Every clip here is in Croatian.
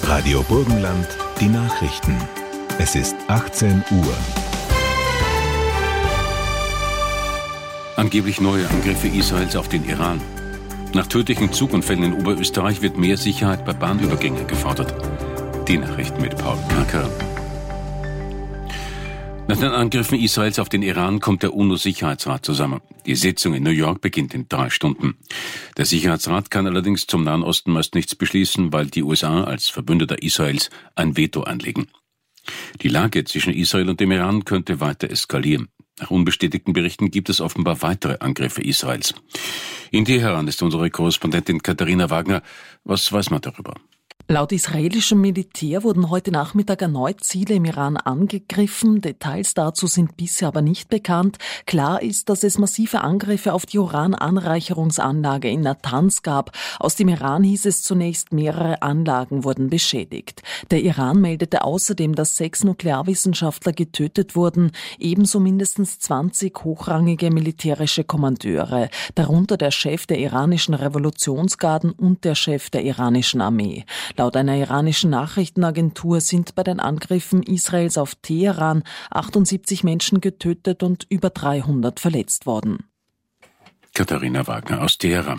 Radio Burgenland, die Nachrichten. Es ist 18 Uhr. Angeblich neue Angriffe Israels auf den Iran. Nach tödlichen Zugunfällen in Oberösterreich wird mehr Sicherheit bei Bahnübergängen gefordert. Die Nachrichten mit Paul Kacker. Nach den Angriffen Israels auf den Iran kommt der UNO-Sicherheitsrat zusammen. Die Sitzung in New York beginnt in 3 Stunden. Der Sicherheitsrat kann allerdings zum Nahen Osten meist nichts beschließen, weil die USA als Verbündeter Israels ein Veto einlegen. Die Lage zwischen Israel und dem Iran könnte weiter eskalieren. Nach unbestätigten Berichten gibt es offenbar weitere Angriffe Israels. In Teheran ist unsere Korrespondentin Katharina Wagner. Was weiß man darüber? Laut israelischem Militär wurden heute Nachmittag erneut Ziele im Iran angegriffen. Details dazu sind bisher aber nicht bekannt. Klar ist, dass es massive Angriffe auf die Urananreicherungsanlage in Natanz gab. Aus dem Iran hieß es zunächst, mehrere Anlagen wurden beschädigt. Der Iran meldete außerdem, dass 6 Nuklearwissenschaftler getötet wurden, ebenso mindestens 20 hochrangige militärische Kommandeure, darunter der Chef der iranischen Revolutionsgarden und der Chef der iranischen Armee. Laut einer iranischen Nachrichtenagentur sind bei den Angriffen Israels auf Teheran 78 Menschen getötet und über 300 verletzt worden. Katharina Wagner aus Teheran.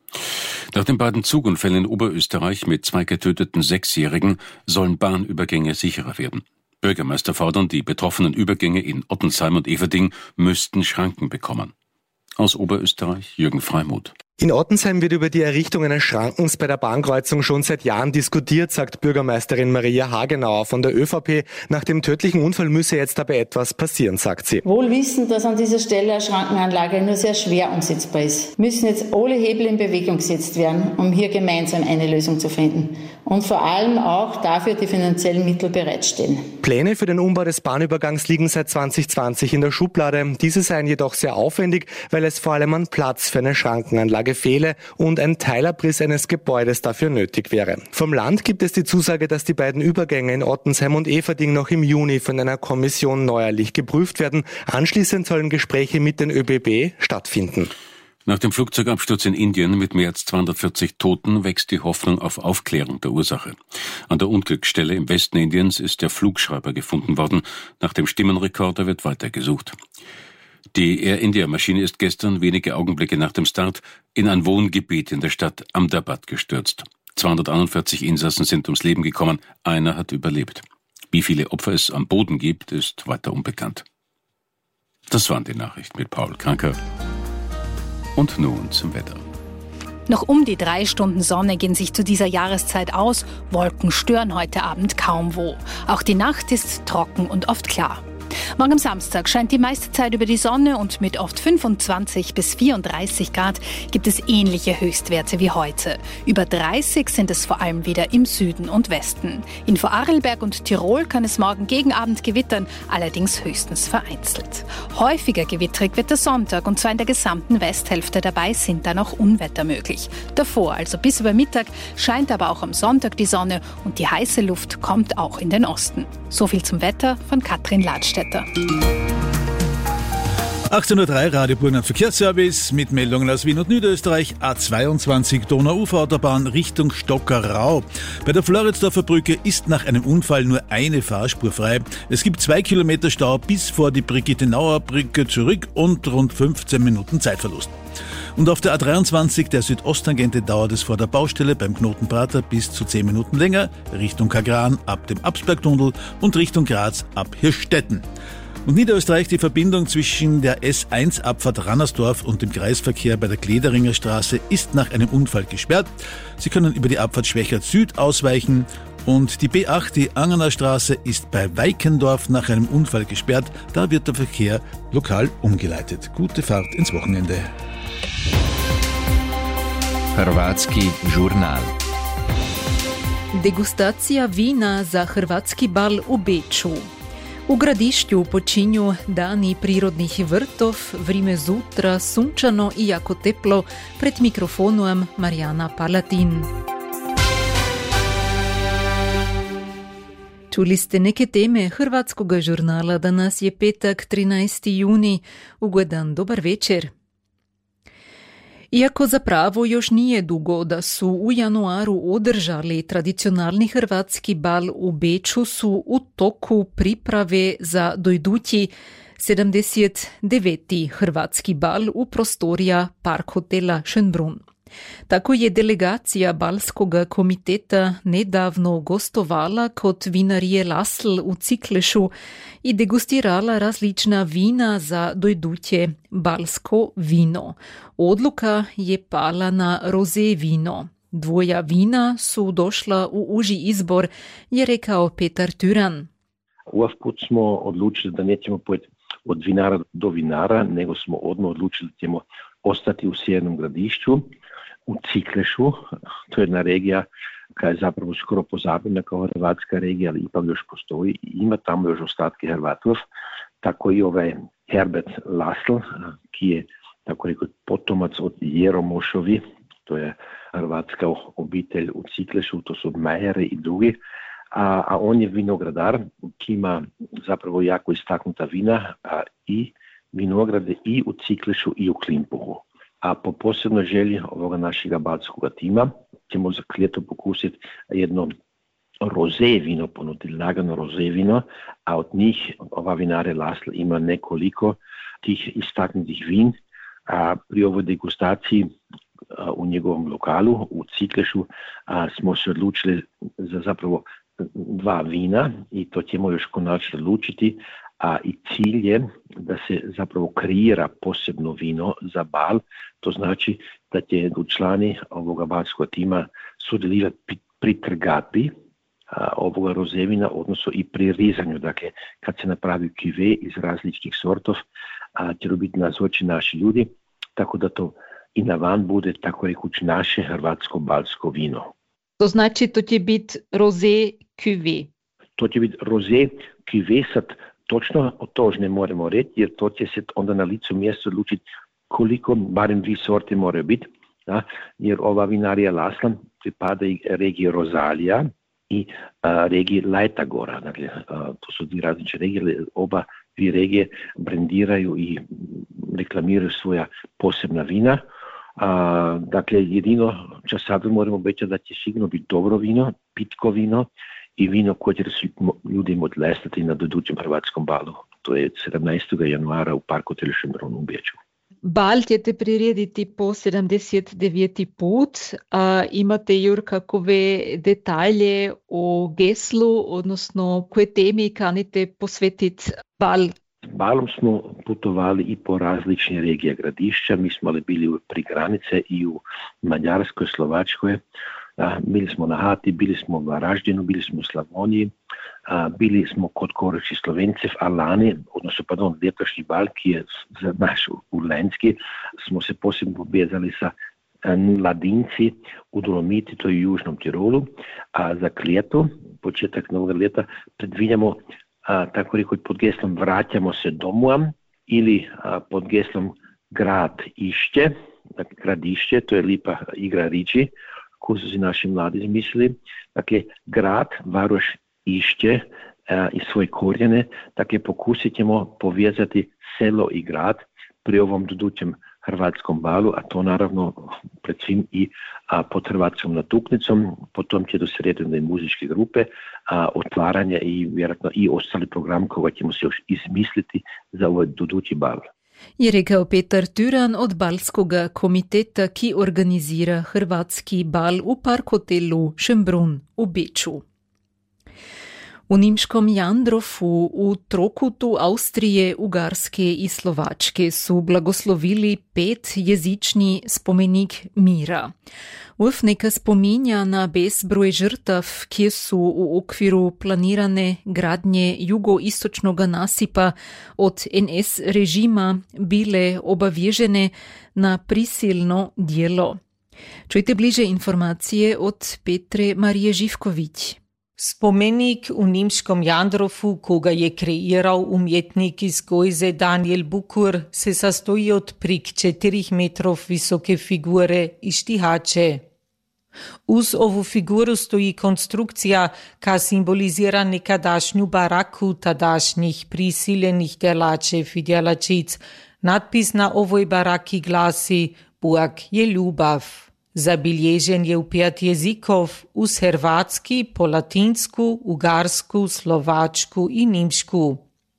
Nach den beiden Zugunfällen in Oberösterreich mit 2 getöteten 6-Jährigen sollen Bahnübergänge sicherer werden. Bürgermeister fordern, die betroffenen Übergänge in Ottensheim und Everding müssten Schranken bekommen. Aus Oberösterreich Jürgen Freimuth. In Ottensheim wird über die Errichtung eines Schrankens bei der Bahnkreuzung schon seit Jahren diskutiert, sagt Bürgermeisterin Maria Hagenauer von der ÖVP. Nach dem tödlichen Unfall müsse jetzt aber etwas passieren, sagt sie. Wohl wissend, dass an dieser Stelle eine Schrankenanlage nur sehr schwer umsetzbar ist, müssen jetzt alle Hebel in Bewegung gesetzt werden, um hier gemeinsam eine Lösung zu finden. Und vor allem auch dafür die finanziellen Mittel bereitstellen. Pläne für den Umbau des Bahnübergangs liegen seit 2020 in der Schublade. Diese seien jedoch sehr aufwendig, weil es vor allem an Platz für eine Schrankenanlage fehle und ein Teilabriss eines Gebäudes dafür nötig wäre. Vom Land gibt es die Zusage, dass die beiden Übergänge in Ottensheim und Everding noch im Juni von einer Kommission neuerlich geprüft werden. Anschließend sollen Gespräche mit den ÖBB stattfinden. Nach dem Flugzeugabsturz in Indien mit mehr als 240 Toten wächst die Hoffnung auf Aufklärung der Ursache. An der Unglücksstelle im Westen Indiens ist der Flugschreiber gefunden worden. Nach dem Stimmenrekorder wird weitergesucht. Die Air India-Maschine ist gestern, wenige Augenblicke nach dem Start, in ein Wohngebiet in der Stadt Ahmedabad gestürzt. 241 Insassen sind ums Leben gekommen, einer hat überlebt. Wie viele Opfer es am Boden gibt, ist weiter unbekannt. Das waren die Nachrichten mit Paul Kranker. Und nun zum Wetter. Noch um die 3 Stunden Sonne gehen sich zu dieser Jahreszeit aus. Wolken stören heute Abend kaum wo. Auch die Nacht ist trocken und oft klar. Morgen Samstag scheint die meiste Zeit über die Sonne und mit oft 25 bis 34 Grad gibt es ähnliche Höchstwerte wie heute. Über 30 sind es vor allem wieder im Süden und Westen. In Vorarlberg und Tirol kann es morgen gegen Abend gewittern, allerdings höchstens vereinzelt. Häufiger gewittrig wird der Sonntag und zwar in der gesamten Westhälfte. Dabei sind dann auch Unwetter möglich. Davor, also bis über Mittag, scheint aber auch am Sonntag die Sonne und die heiße Luft kommt auch in den Osten. So viel zum Wetter von Katrin Ladstätter. 18.03 Uhr Radio Burgenland Verkehrsservice mit Meldungen aus Wien und Niederösterreich. A22 Donau-Ufer-Autobahn Richtung Stockerau. Bei der Floridsdorfer Brücke ist nach einem Unfall nur eine Fahrspur frei. Es gibt 2 Kilometer Stau bis vor die Brigitte-Nauer-Brücke zurück und rund 15 Minuten Zeitverlust. Und auf der A23 der Südosttangente dauert es vor der Baustelle beim Knoten Prater bis zu 10 Minuten länger, Richtung Kagran ab dem Absbergtunnel und Richtung Graz ab Hirschstetten. Und Niederösterreich, die Verbindung zwischen der S1-Abfahrt Rannersdorf und dem Kreisverkehr bei der Glederinger Straße ist nach einem Unfall gesperrt. Sie können über die Abfahrt Schwächert Süd ausweichen. Und die B8, die Angener Straße, ist bei Weikendorf nach einem Unfall gesperrt. Da wird der Verkehr lokal umgeleitet. Gute Fahrt ins Wochenende. Hrvatski žurnal. Degustacija vina za hrvatski bal u Beču. U gradišću počinju dani prirodnih vrtov, vrime zutra, sunčano i jako teplo, pred mikrofonom Marijana Palatin. Čuli ste neke teme hrvatskoga žurnala, danas je petak 13. juni. Ugodan dobar večer. Iako zapravo još nije dugo da su u januaru održali tradicionalni hrvatski bal u Beču, su u toku priprave za dojdući 79. hrvatski bal u prostorija Park hotela Schönbrunn. Tako je delegacija Balskog komiteta nedavno gostovala kod vinarije Lasl u Ciklešu i degustirala različna vina za dojduće balsko vino. Odluka je pala na roze vino. Dvoja vina su došla u uži izbor, je rekao Petar Tyran. Ovaj put smo odlučili da nećemo pojeti od vinara do vinara, nego smo odmah odlučili da ćemo ostati u Sjevernom Gradišću, u Ciklešu. To je jedna regija koja je zapravo skoro pozabavljena kao hrvatska regija, ali ipak još postoji. Ima tamo još ostatke Hrvatov. Tako i ovaj Herbert Lasl, ki je tako rekao potomac od Jeromošovi, to je hrvatska obitelj u Ciklešu, to su Majere i drugi. A on je vinogradar, ki ima zapravo jako istaknuta vina i vinograde i u Ciklešu i u Klimpuhu. A po posebnoj želji ovoga našega balskog tima ćemo za ljeto pokusiti jedno roze vino ponuditi, lagano roze vino, a od njih ova vinare Lasl ima nekoliko tih istaknutih vin. A pri ovoj degustaciji u njegovom lokalu u Ciklešu smo se odlučili za zapravo dva vina i to ćemo još konačno odlučiti, a i cilj je da se zapravo kreira posebno vino za bal, to znači da će člani ovoga balskog tima sudjelovati pri trgatvi ovoga rozevina, odnosno i pri rizanju. Dakle, kad se napravi kive iz različitih sortov, će biti nazoči naši ljudi, tako da to i na van bude, tako rekuć, naše hrvatsko-balsko vino. To znači to će biti roze kive. To će biti roze kive, sad točno to ne moramo reći, jer to će se onda na licu mjesta odlučiti koliko, barem 2 sorte moraju biti, da? Jer ova vinarija Lasl pripada i regiji Rozalija i regiji Lajtagora. Dakle, to su 2 različite regije, oba 2 regije brendiraju i reklamiraju svoja posebna vina. Dakle, jedino čo sad moramo obećati da će sigurno biti dobro vino, pitko vino i vino koje će ljudima odlestati na dodućem hrvatskom balu. To je 17. januara u Park hotelu Schönbrunn u Beču. Bal ćete prirediti po 79. put, a imate Jur kakove detalje o geslu, odnosno koje temi kanite posvetiti bal? Balom smo putovali i po različnim regije gradišća, mi smo bili pri granice i u Mađarskoj, Slovačkoj, bili smo na Hati, bili smo u Varaždinu, bili smo u Slavoniji, bili smo kod Koroči Slovencev, a lani, odnosno letošnji bal, ki je za naš urlenski, smo se posebno povezali sa Ladinci u Dolomiti, to je u Južnom Tirolu, a za ljeto, početak novog ljeta, predvidjamo tako rekoč pod geslom Vraćamo se domuam ili pod geslom Grad išće, dakle gradišće, to je lipa igra riči, koju su si naši mladi izmislili. Dakle, grad, Varoš išće i svoje korijene, dakle pokusit ćemo povezati selo i grad pri ovom dodućem hrvatskom balu, a to naravno pred svim i pod hrvatskom natuknicom, potom će dosrediti muzičke grupe, otvaranje i vjerojatno i ostali program koji ćemo se još izmisliti za ovaj dodući bal. Je rekao Petar Tyran od Balskog komiteta, ki organizira hrvatski bal u Park hotelu Schönbrunn u Beču. U Nimškom Jandrofu u trokutu Avstrije, Ugarske i Slovačke su blagoslovili 5-jezični spomenik mira. Uf neka spominja na bezbroj žrtav, kje su u okviru planirane gradnje jugoistočnog nasipa od NS režima bile obavježene na prisilno djelo. Čujte bliže informacije od Petre Marije Živković. Spomenik v Nimškom Jandrofu, koga je kreiral umetnik iz Gojze Daniel Bukur, se sastoji od prek 4 metrov visoke figure i štihače. Uz ovu figuru stoji konstrukcija, ka simbolizira nekadašnju baraku tadašnjih prisiljenih delačev i delačic. Nadpis na ovoj baraki glasi: Bog je ljubav. Zabilježen je v 5 jezikov, uz hrvatski, po latinsku, ugarsku, slovačku in nemšku.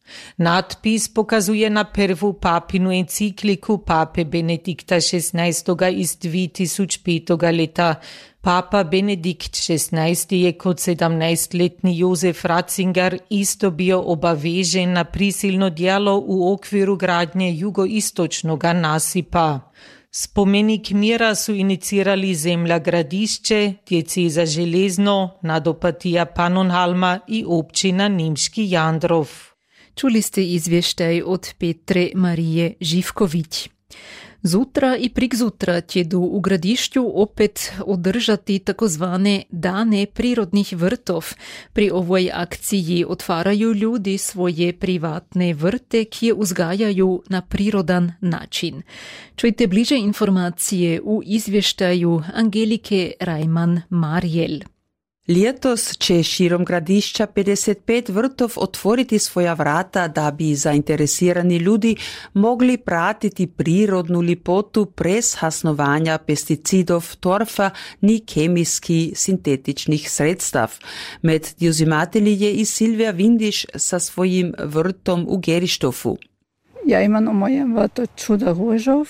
Nadpis pokazuje na prvu papinu encikliku pape Benedikta XVI. Iz 2005. leta. Papa Benedikt XVI. Je kot 17-letni Jozef Ratzinger isto bio obavežen na prisilno djelo u okviru gradnje jugoistočnoga nasipa. Spomenik mira su inicirali Zemlja Gradišće, Dieceza Železno, Nadopatija Pannonhalma i općina Nimški Jandrov. Čuli ste izvještaj od Petre Marije Živković. Zutra i prikzutra će u Gradišću opet održati takozvane dane prirodnih vrtov. Pri ovoj akciji otvaraju ljudi svoje privatne vrte, kje uzgajaju na prirodan način. Čujte bliže informacije u izvještaju Angelike Rajman-Marjel. Letos će širom Gradišća 55 vrtov otvoriti svoja vrata da bi zainteresirani ljudi mogli pratiti prirodnu lipotu brez hasnovanja pesticidov, torfa ni kemijski sintetičnih sredstav. Med djuzimatelji je i Silvija Vindiš sa svojim vrtom u Gerištofu. Ja imam u mojem vrtu čuda ružov,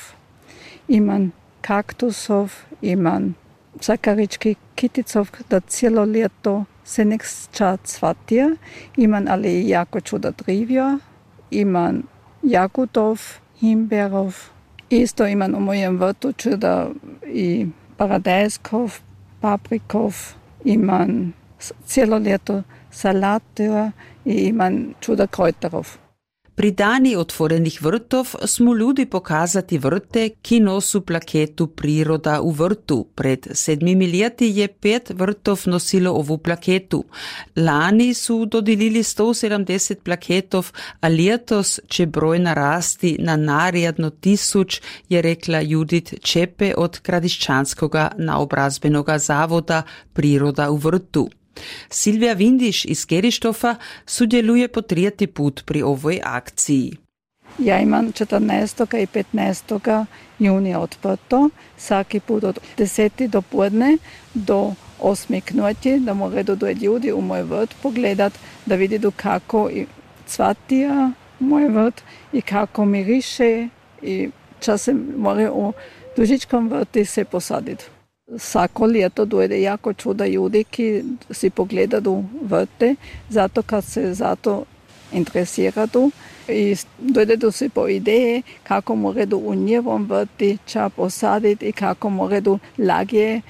imam kaktusov, imam zakarički kiticov, da cijelo ljeto se nekšća cvatija. Imam ali i jako čuda drivja, imam jagudov, himberov. Isto imam u mojem vrtu čuda i paradajskov, paprikov, imam cijelo ljeto salatira i imam čuda krojterov. Pri dani otvorenih vrtov smo ljudi pokazati vrte, ki nosu plaketu Priroda u vrtu. Pred 7 leti je 5 vrtov nosilo ovu plaketu. Lani su dodelili 170 plaketov, a letos će broj narasti na naredno 1000, je rekla Judit Čepe od Gradišćanskoga naobrazbenoga zavoda Priroda u vrtu. Silvija Vindiš iz Gerištofa sudjeluje po 3. put pri ovoj akciji. Ja imam 14. i 15. junija otprto, svaki put od 10. do podne do 8. knoti, da moraju doći ljudi u moj vrt pogledat, da vididu kako cvatija moj vrt i kako miriše i časem moraju u dužičkom vrti se posaditi. Svako ljeto dojde jako čuda ljudi, ki si pogledaju vrte, zato kad se zato interesiraju i dojde si po ideje kako moraju u njevom vrti ča posaditi i kako moraju lagje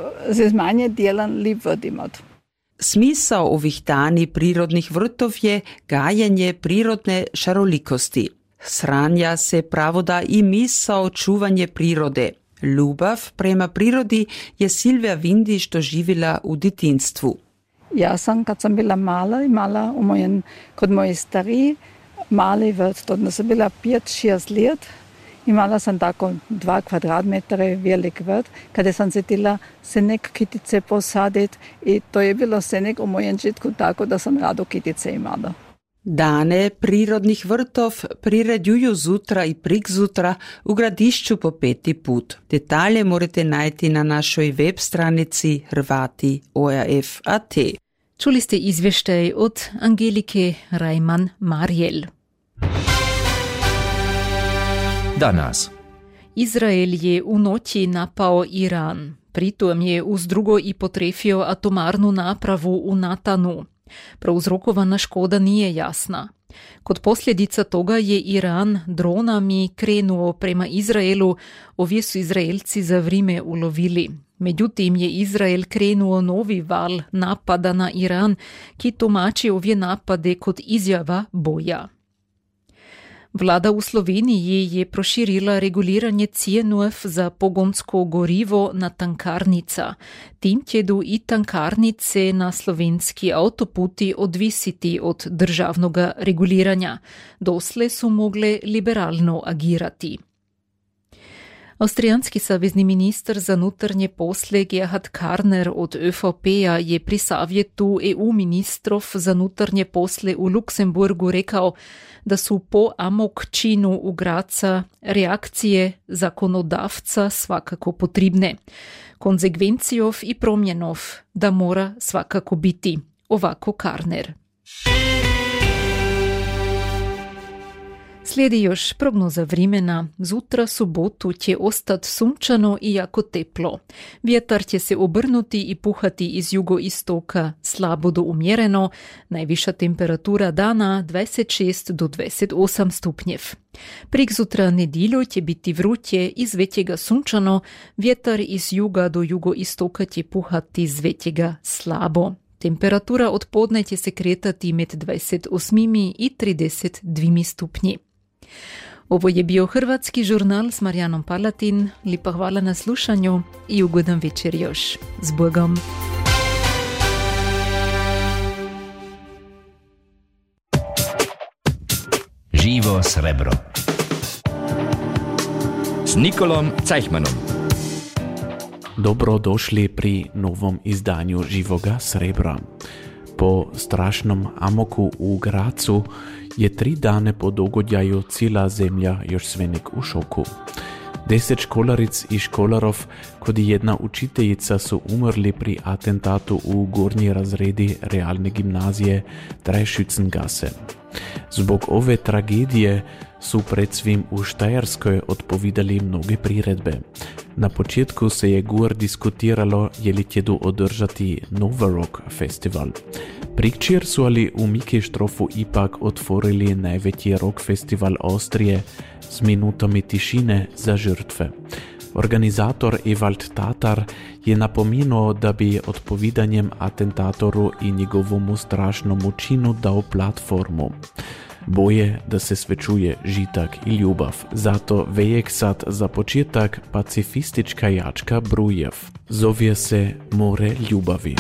z manje djelan vrt imati. Smisao ovih dani prirodnih vrtov je gajanje prirodne šarolikosti. Sranja se pravoda i misao čuvanje prirode. Ljubav prema prirodi je Silvija Vindiš doživjela u djetinjstvu. Ja sam, kad sam bila mala kod moje stariji, mali vrt, to sam bila 5-6 let, imala sam tako 2 kvadratmetre velik vrt, kada sam se htjela senek kitice posaditi i to je bilo senek u mojem žitku tako da sam rado kitice imala. Dane prirodnih vrtov prireduju zutra i prikzutra u Gradišću po 5. put. Detalje morate najti na našoj web stranici hrvati.orf.at. Čuli ste izvještaj od Angelike Rajman-Marjel. Danas. Izrael je u noći napao Iran. Pritom je uz drugo i potrefio atomarnu napravu u Natanu. Prouzrokovana škoda nije jasna. Kod posljedica toga je Iran dronami krenuo prema Izraelu, ovdje su Izraelci za vrijeme ulovili. Međutim je Izrael krenuo novi val napada na Iran, ki tumači ovdje napade kod izjava boja. Vlada u Sloveniji je proširila reguliranje cijenov za pogonsko gorivo na tankarnica. Tim ćedu i tankarnice na slovenski autoputi odvisiti od državnog reguliranja. Dosle su mogle liberalno agirati. Austrijanski savezni minister za nutrnje posle Gerhard Karner od ÖVP-ja je pri savjetu EU ministrov za nutrnje posle v Luksemburgu rekao da su po amok činu u Graca reakcije zakonodavca svakako potrebne. Konsekvencijov i promjenov da mora svakako biti, ovako Karner. Slijedi još prognoza vremena. Zutra subotu će ostati sunčano i jako teplo. Vjetar će se obrnuti i puhati iz jugoistoka slabo do umjereno. Najviša temperatura dana 26 do 28 stupnjev. Preksutra nedjelju će biti vruće i zvetjega sunčano. Vjetar iz juga do jugoistoka će puhati zvetjega slabo. Temperatura od podne će se kretati med 28 i 32 stupnji. Ovo je bio Hrvatski žurnal s Marijanom Palatin. Lipa hvala na slušanju i ugodan večer još. S Bogom! Živo srebro s Nikolom Cajhmanom. Dobrodošli pri novom izdanju Živoga srebra. Po strašnom amoku u Gracu je 3 dane po dogodjaju cijela zemlja još svenik u šoku. 10 školaric i školarov, kod jedna učiteljica su umrli pri atentatu u gornji razredi realne gimnazije Dreischützengasse. Zbog ove tragedije su pred svim u Štajerskoj odpovidali mnoge priredbe. Na početku se je gor diskutiralo je li tjedu održati Novarock festival. Prikčer su ali u Mikeštrofu ipak otvorili najveći rock festival Austrije s minutami tišine za žrtve. Organizator Ewald Tatar je napomenuo da bi odpovidanjem atentatoru i njegovomu strašnomu činu dao platformu. Boje da se svečuje žitak i ljubav. Zato vejek sad za početak pacifistička jačka Brujev. Zove se More ljubavi.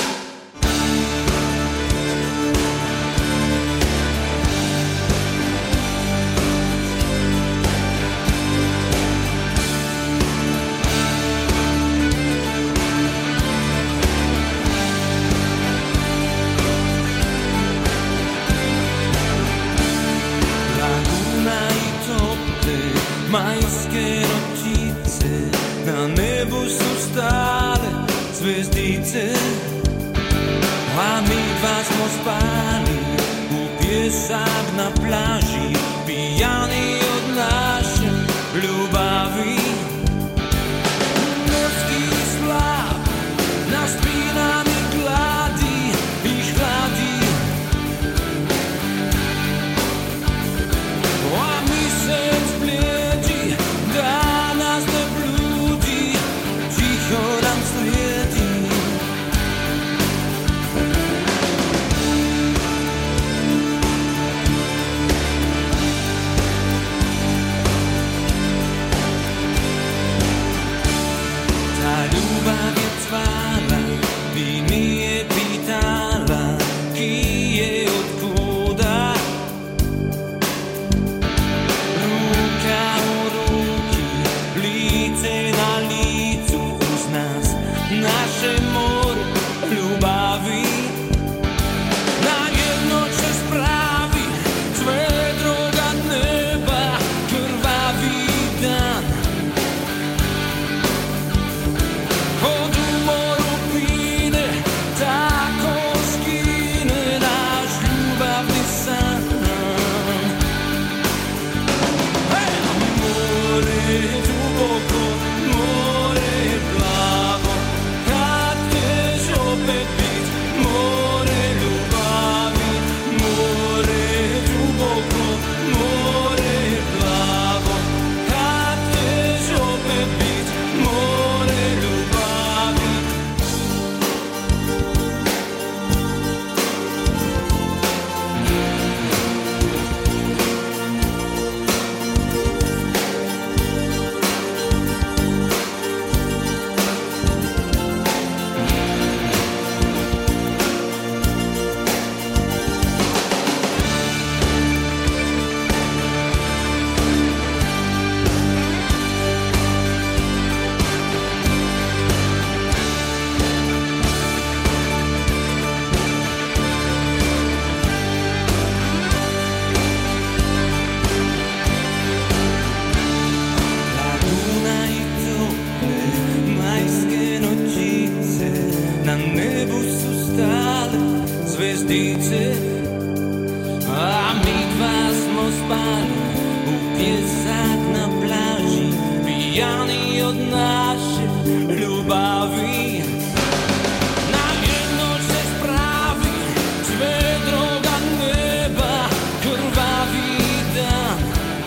Majske nočice, na nebu su stale zvezdice, a mi dva smo spali u pjesak na plaži, pijani od naše ljubavi. Morski slav nas pinami gladi i hladi, a misec blijedi, da nas ne bludi, tiho nam slijedi. zvezdice, a mi dva smo spali u pjesak na plaži, pijani od naše ljubavi. Na jedno se spravi sve droga neba, krvavi dan.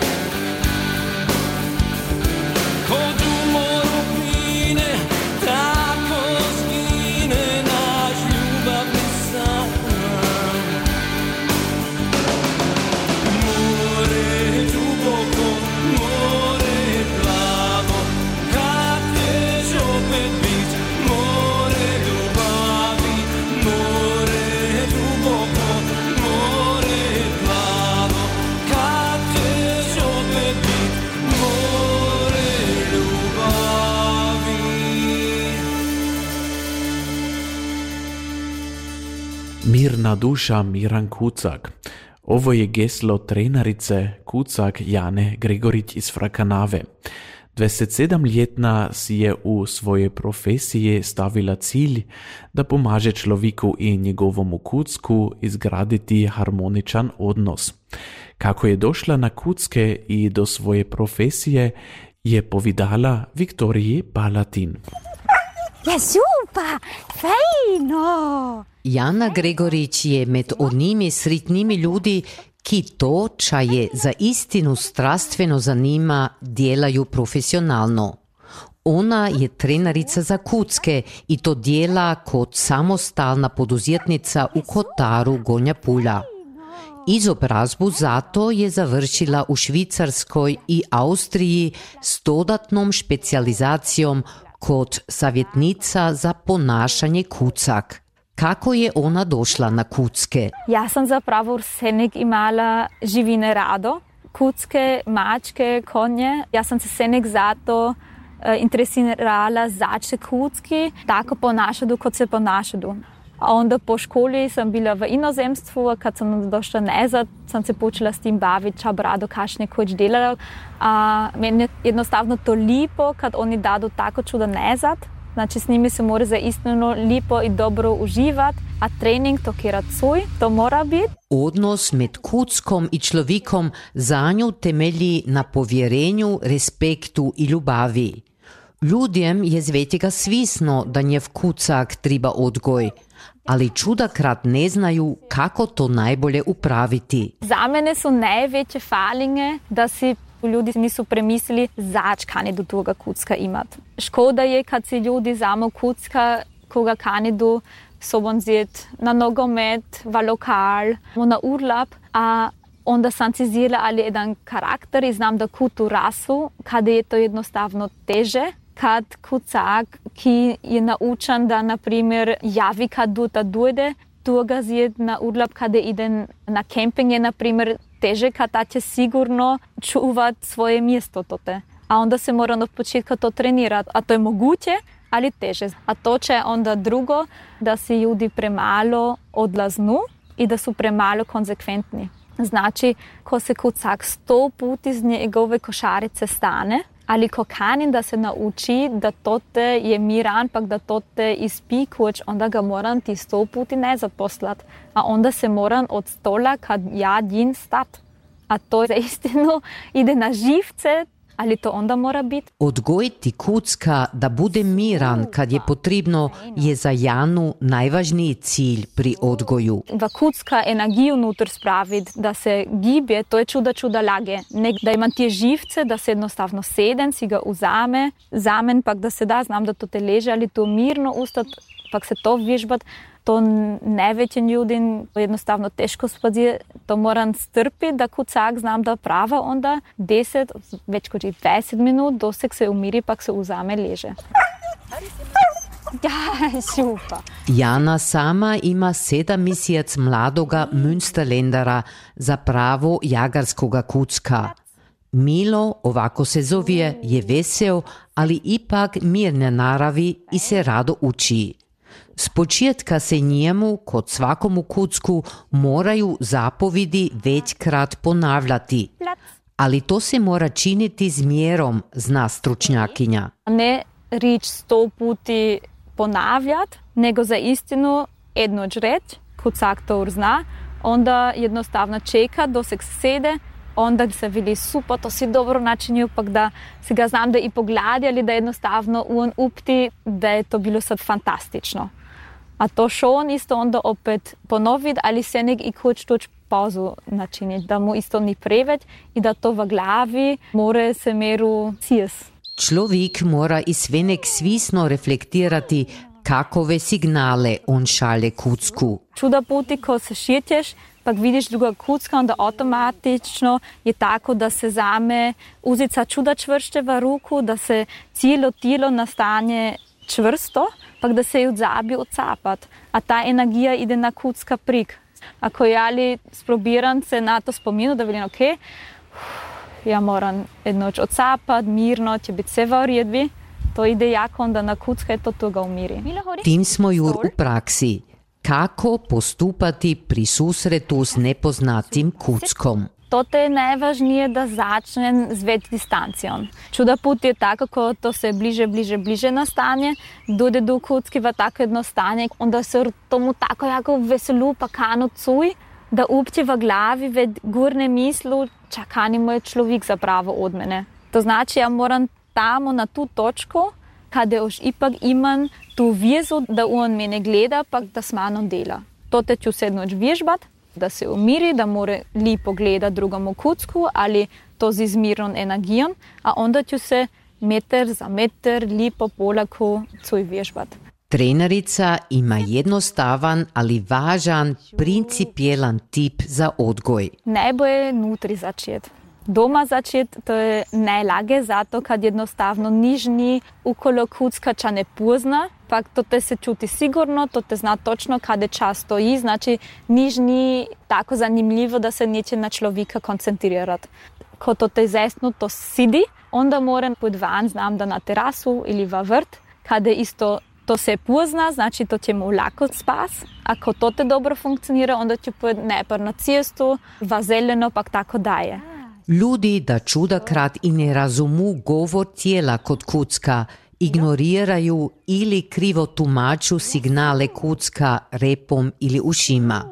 Kod umoru pline, tako zgine naš ljubavni san. More duboko, more plavo, kad ćeš opet bit, more ljubavi. More duboko, more plavo, kad ćeš opet bit, more ljubavi. Mirna duša, miran kucak. Ovo je geslo trenerice kucak Jane Gregorić iz Frakanave. 27-ljetna si je u svojej profesiji stavila cilj da pomaže človeku i njegovomu kucku izgraditi harmoničan odnos. Kako je došla na kucke i do svoje profesije, je povedala Viktoriji Palatin. Ja, super, fajno. Jana Gregorić je med onimi sretnimi ljudi, ki to, če je za istinu strastveno zanima, delajo profesionalno. Ona je trenerica za kucke i to dela kot samostalna poduzetnica u Kotaru Gonja Pulja. Izobrazbu zato je završila u Švicarskoj i Austriji s dodatnom špecializacijom kot savjetnica za ponašanje kucak. Kako je ona došla na kucke? Ja sam zapravo vsenek imala živine rado. Kucke, mačke, konje. Ja sam se vsenek zato interesirala za kucki, tako ponašati, kot se ponašati. A onda po školi sam bila v inozemstvu, a kad sam došla nazad, sam se počela s tim baviti, ča bi rado kašnje koč delala. A meni je jednostavno to lipo, kad oni dadu tako čudo nazad. Znači s njimi se mora zaistino lipo i dobro uživati, a trening to kera cuj, to mora biti. Odnos med kuckom i človekom za nju temelji na povjerenju, respektu i ljubavi. Ljudjem je z vetega svisno, da nje v kucak treba odgoj, ali čudakrat ne znaju kako to najbolje upraviti. Za mene su najveće falinge, da si ljudi nisu premislili zač kanidu toga kucka imat. Škoda je kad si ljudi zamo kucka koga kanidu sobom zjet na nogomet, v lokal, na urlap, a onda sam si zjela ali jedan karakter i znam da kutu rasu, kada je to jednostavno teže. Kad kucak, ki je naučan da, na primjer, javi kad duta dojde, toga zjet na urlap kada ide na kemping je, na primjer, teže, kad će sigurno čuvat svoje mjesto tote. A onda se mora od početka to trenirati. A to je moguće, ali teže. A to će onda drugo, da si ljudi premalo odlaznu i da su premalo konsekventni. Znači, ko se kucak 100 puti iz njegove košarice stane, ali ko kanin da se nauči da tote je miran, pak da tote ispi kuć, onda ga moram ti 100 puti nazad poslat. A onda se moram od stola kad ja din stat. A to za istinu ide na živce, ali to onda mora biti. Odgojiti kucka da bude miran kad je potrebno je za Janu najvažniji cilj pri odgoju. Da kucka energiju unutar spraviti, da se gibje, to je čuda lage. Ne, da imam tije živce, da se jednostavno sedem, si ga uzame, zamen pak da se da, znam da to te leže, ali to mirno ustat, pak se to vježbat. To najvećim ljudin jednostavno teško spazi, to moram strpiti, da kucak znam da prava onda 10, već koči 20 minut, dosek se umiri, pak se uzame leže. Ja, super. Jana sama ima 7 mjesec mladoga Münsterlendera za pravo jagarskoga kucka. Milo, ovako se zove, je vesel, ali ipak mirne naravi i se rado uči. S početka se njemu, kod svakomu kucku, moraju zapovedi većkrat ponavljati. Ali to se mora činiti z mjerom, zna stručnjakinja. Ne rič 100 puti ponavljati, nego za istinu jednoć reći, kucak to uzna, onda jednostavno čeka dok se sede, onda se veli super, to si dobro načinil, pa da se ga znam, da i pogladi ali da jednostavno on upti, da je to bilo sad fantastično. A to što on isto onda opet ponoviti, ali se nek i kuć pauzu načiniti, da mu isto ni preveč i da to v glavi mora se meru cies. Človek mora izvenek svisno reflektirati, kakove signale on šalje kucku. Čuda puti, ko se šetješ, pa vidiš druga kucka, onda automatično je tako, da se zame uzica čuda čvršče v ruku, da se cijelo tijelo nastane čvrsto, pa da se ju zabi odcapat. A ta energija ide na kucka prik. Ako ja li sprobiram se na to spominu, da velim, ok, ja moram jednoč odcapat, mirno, će biti sve v redbi, to ide jako, onda na kucka je to toga umiri. Tim smo jur u praksi. Kako postupati pri susretu s nepoznatim kuckom? To je najvažnije, da začnem z več distancijom. Čuda put je tako, ko to se bliže nastane, dojde do kucki v tako jedno stanje, onda se tomu tako jako veselu pa kano cuj, da upće v glavi ved gurne mislu, čakani moj človek zapravo od mene. To znači, ja moram tamo na tu točku, kada još ipak imam tu vezu, da on mene gleda, pa da s manom dela. To ću se jednoč vježbat, da se umiri, da mora lipo gleda drugomu kucku, ali to z izmirnom energijom, a onda ću se meter za meter lipo polako cuj vježbat. Trenerica ima jednostavan, ali važan, principielan tip za odgoj. Najbolje nutri začeti. Doma začeti, to je najlage, zato kad jednostavno nižni okolo kucka ča ne pozna, pa to te se čuti sigurno, to te zna točno kada čas stoji, znači nižni tako zanimljivo da se neće na človeka koncentrirati. Ko to te zesnu, to sidi, onda moram put van, znam da na terasu ili v vrt, kada isto to se pozna, znači to će mu lako spas. Ako to te dobro funkcionira, onda ću put najpr na cestu, v zeleno, pa tako daje. Ljudi da čudakrat i ne razumu govor tijela kod kucka, ignoriraju ili krivo tumaču signale kucka repom ili ušima.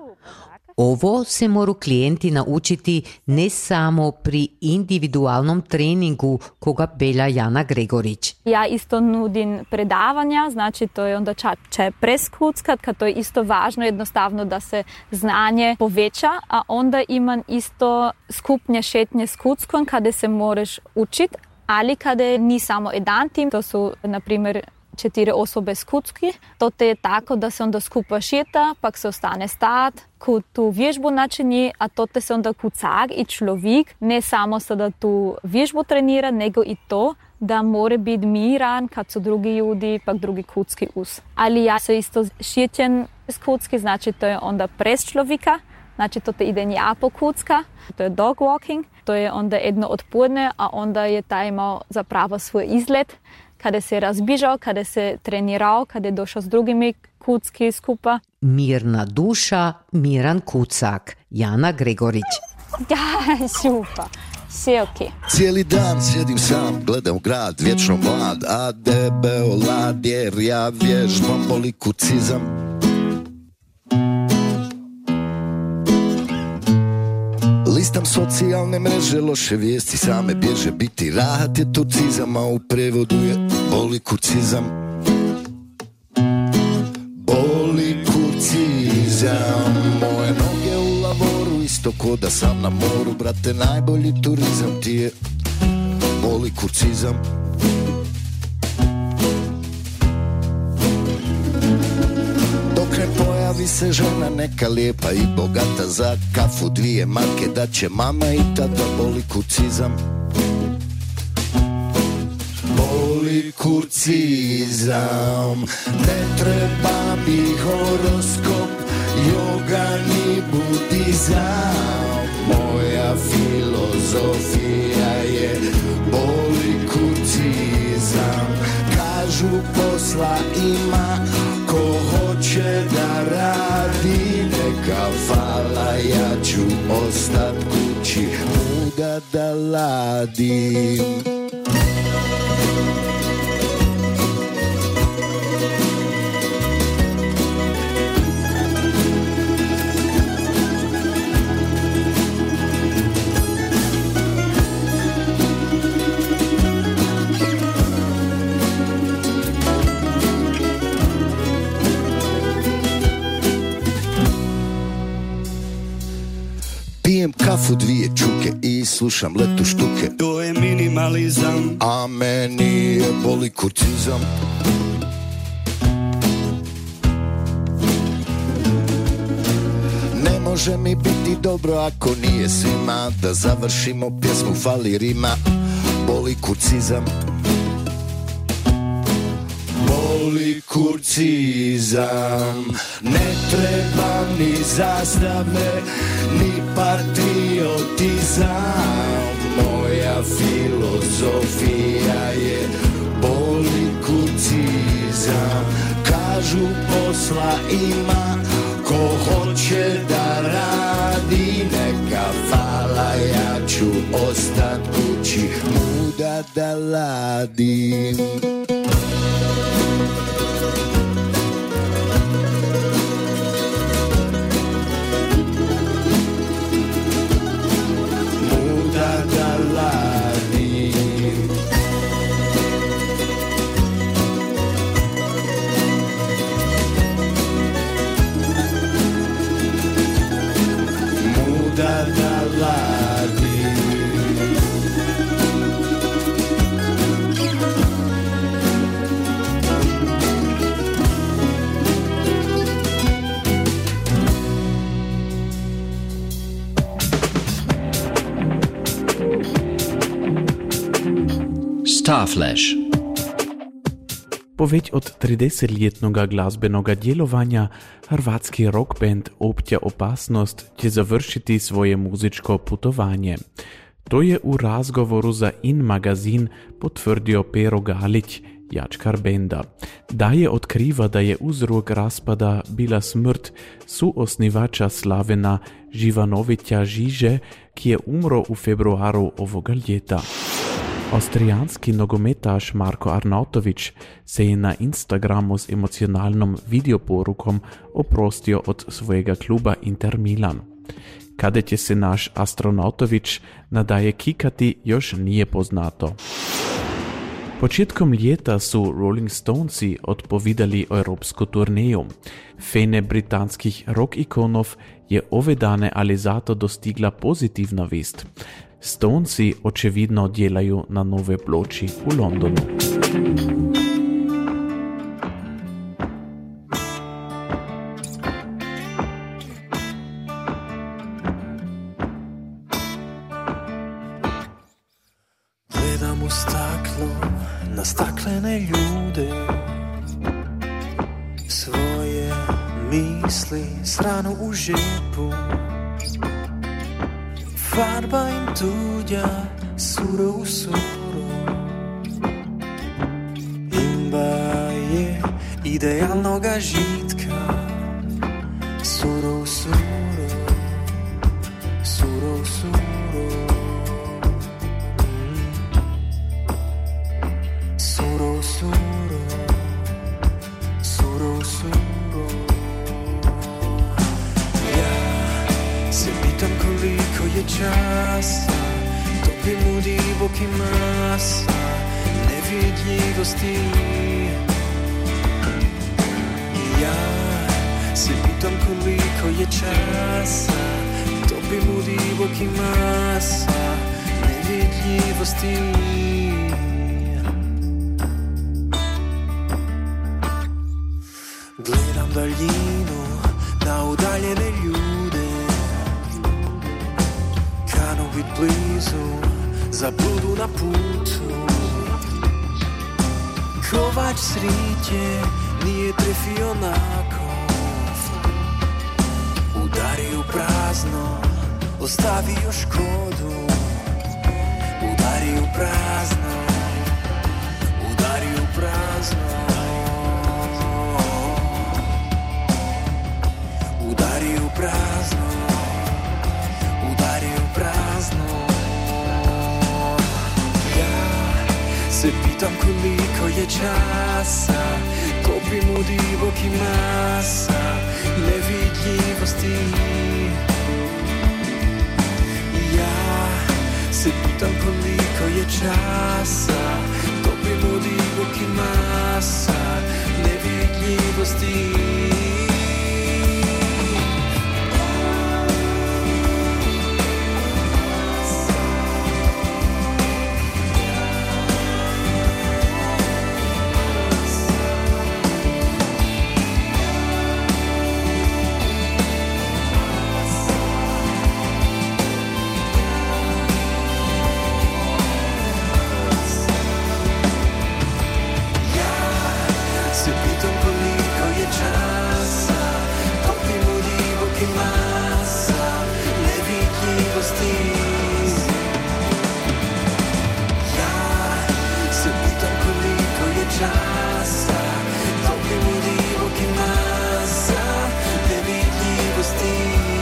Ovo se moru klijenti naučiti ne samo pri individualnom treningu koga belja Jana Gregorić. Ja isto nudim predavanja, znači to je onda će preskuckat, kad to je isto važno jednostavno da se znanje poveća, a onda imam isto skupnje šetnje s kuckom kada se moraš učiti, ali kada ni samo jedan tim, to su na primjer 4 osobe s kucki, to te je tako da se onda skupa šeta, pak se ostane stat, ko tu vježbu načini, a to te se onda kucak i človek ne samo sada tu vježbu trenira, nego i to da mora biti miran kad su drugi ljudi, pak drugi kucki us. Ali ja se isto šećem s kucki, znači to je onda pres človeka, znači to te ide nja po kucka, to je dog walking, to je onda jedno odpodne, a onda je taj imao zapravo svoj izlet, kada se je razbižao, kada se trenirao, kada je došao s drugimi kucki skupa. Mirna duša, miran kucak. Jana Gregorić. Ja, super. Sve okej. Cijeli dan sjedim sam, gledam grad, vječno mlad, a debeo lad jer ja vježbam polikurcizam. Listam socijalne mreže, loše vijesti same bježe, biti rahat je turcizam, a u prevodu je polikurcizam. Polikurcizam, moje noge u lavoru, isto ko da sam na moru, brate, najbolji turizam ti je polikurcizam. Pojavi se žena neka lijepa i bogata, za kafu 2 marke da će mama i tata, polikurcizam. Polikurcizam, ne treba mi horoskop, joga ni budizam, moja filozofija je polikurcizam. Kažu posla ima ko hoće da radi, neka fala, ja ću ostat kući, muda da ladim. pijem kafu 2 čuke i slušam letu štuke. To je minimalizam, a meni je boli kurcizam. Ne može mi biti dobro ako nije svima, da završimo pjesmu fali rima. Boli kurcizam, boli kurcizam. Ne treba ni zastave, ni patriotizam. Moja filozofija je boli kurcizam. Kažu posla ima, ko hoće da radi, neka fala, ja ću ostat kući, muda da ladim. Muda da ladim. Muda da ladim. Starflash. Po već od 30-ljetnoga glazbenoga djelovanja, hrvatski rock band Opća opasnost će završiti svoje muzičko putovanje. To je u razgovoru za In magazin potvrdio Pero Galić, jačkar benda. Daje otkriva da je uzrok raspada bila smrt suosnivača Slavena Živanovića Žiže, ki je umro u februaru ovoga ljeta. Austrijanski nogometaš Marko Arnautović se je na Instagramu s emocionalnom videoporukom oprostio od svojega kluba Inter Milan. Kada će se naš Astronautović nadaje kikati, još nije poznato. Početkom ljeta su Rolling Stonesi odpovidali europsku turneju. Fene britanskih rock ikonov je ove dane ali zato dostigla pozitivna vest. Stonesi očevidno djelaju na nove ploči u Londonu. Gledam u staklo na staklene ljude, svoje misli sranu u žepu. Farba im tuđa, suro u suro. Imba je idealnoga žitka, suro u suro, suro u suro. Suro u suro, suro u suro. Ja se pitam koliko je časa, topim u diboki masa nevidljivosti. Ja se pitam koliko je časa, topim u diboki masa nevidljivosti. Gledam daljinu na udaljene ljude, kanu bit blizu, zabludu na putu. Kovač sriće nije trefio nakov, udari u prazno, ostavio škodu. Udari u prazno, udari u prazno. Udari u prazno, udari u prazno. Ja se pitam koliko je časa, topim u diboki masa nevidljivosti. Ja se pitam koliko je časa, topim u diboki masa nevidljivosti. časa, topli ljudi boki masa, nevidljivosti.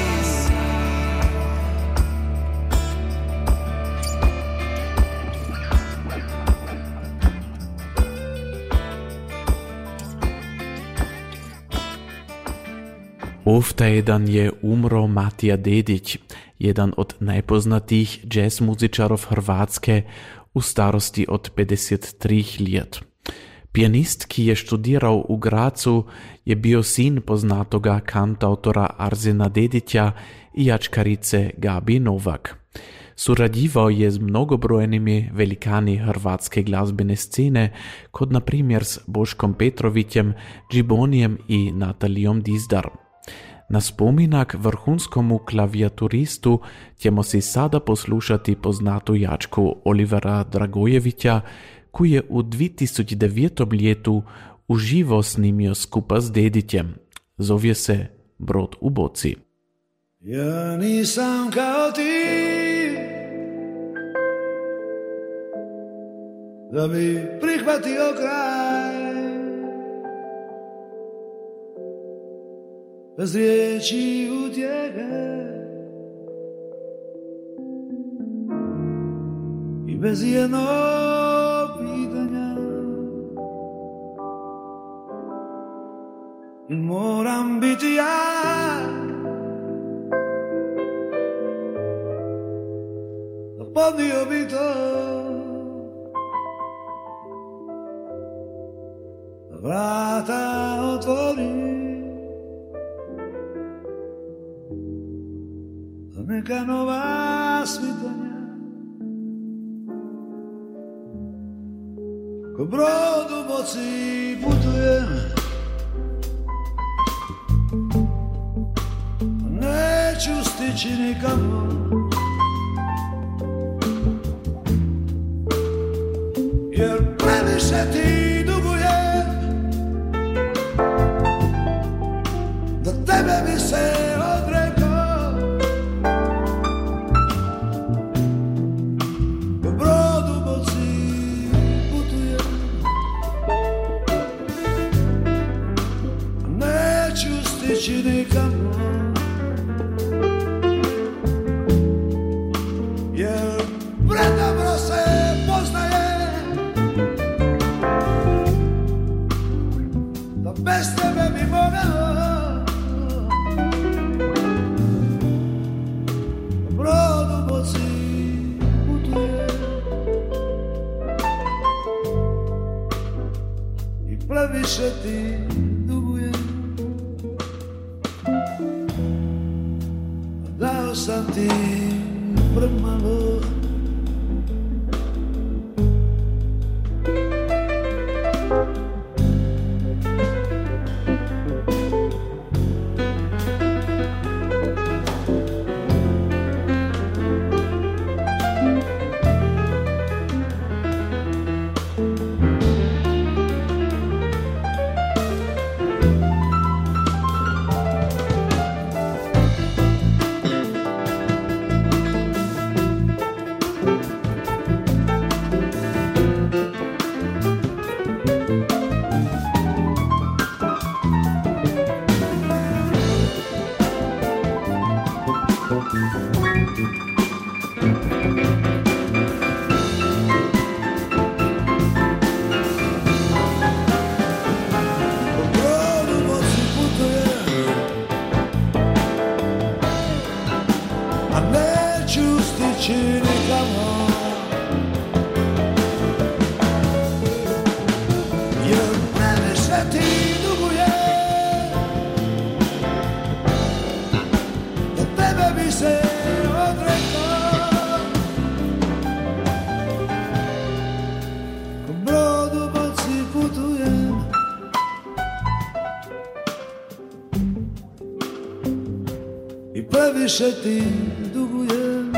Ovtaj dan je umro Matija Dedić, jedan od najpoznatijih jazz muzičarov Hrvatske u starosti od 53 let. Pijanist, ki je študiral u Gracu, je bio sin poznatoga kantautora Arsena Dedića i jačkarice Gabi Novak. Surađivao je s mnogobrojnimi velikani hrvatske glazbene scene, kod na primjer s Boškom Petrovićem, Džibonijem i Natalijom Dizdar. Na spominak vrhunskomu klavijaturistu ćemo si sada poslušati poznatu jačku Olivera Dragojevića, koji je u 2009. letu uživo snimio skupa s Dedićem. Zove se Brod u boci. Ja nisam kao ti, da bi prihvatio kraj, bez riječi utjehe i bez jednog pitanja. Moram biti ja, podnio bi to, vrata otvori, neka nova svitanja, ko brod u boci putujem, neću stići nikamo, jer previše ti dugujem, da tebe bi se odrekao. Nikamo, jer predobro se poznaje, da bez tebe bi mogao brod u boci putuje i previše ti duguje. Dao sam ti premalo, previše ti dugujem,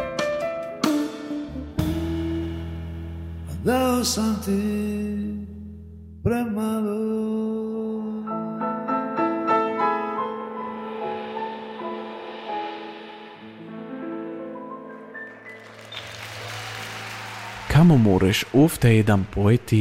a dao sam ti premalo. Kamo moreš ovdje jedan pojeti,